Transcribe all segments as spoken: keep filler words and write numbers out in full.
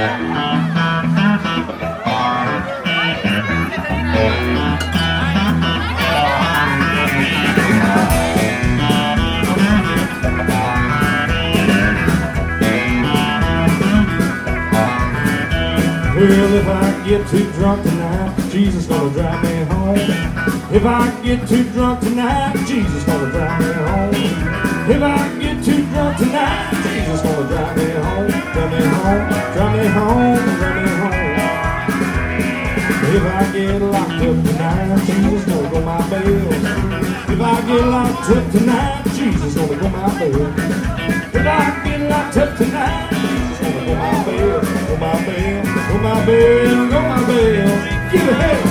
Well, if I get too drunk tonight, Jesus gonna drive me home. If I get too drunk tonight, Jesus gonna drive me home. If I get too drunk tonight, Jesus gonna drive me home. Drive me home, drive me home, drive me home. If I get locked up tonight, Jesus gonna go my bail. If I get locked up tonight, Jesus gonna go my bail. If I get locked up tonight, Jesus gonna go my bail, go my bail. Go my bail, go my bail, give it hell.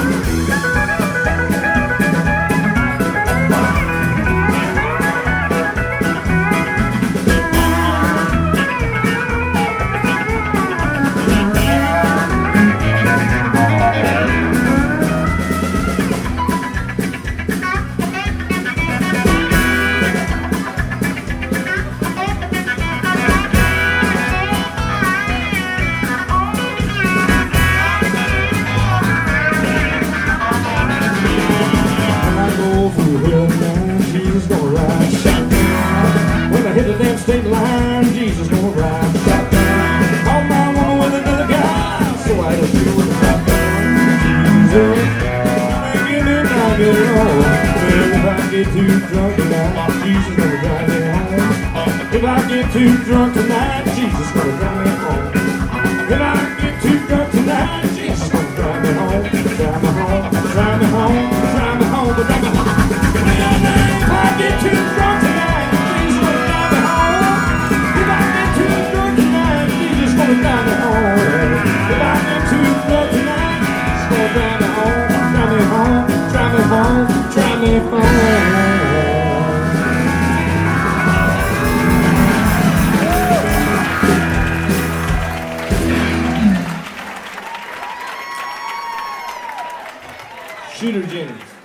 Jesus gonna ride shotgun. When I hit the damn state line, Jesus gonna ride shotgun. All my woman with another guy, so I had to deal with the shotgun. Jesus, give me now, get it on. Well, if I get too drunk tonight, Jesus gonna drive me home. If I get too drunk tonight, Jesus gonna drive me home. If I get too drunk tonight, Jesus gonna drive me home. Drive me home, drive me home, drive me home, but drive me home. If I get too drunk tonight, Jesus gonna drive me home. If I get too drunk tonight, Jesus gonna drive me home. If I get too drunk tonight, Jesus gonna drive me home. Drive me home, drive me home, drive me home. Shooter Jennings.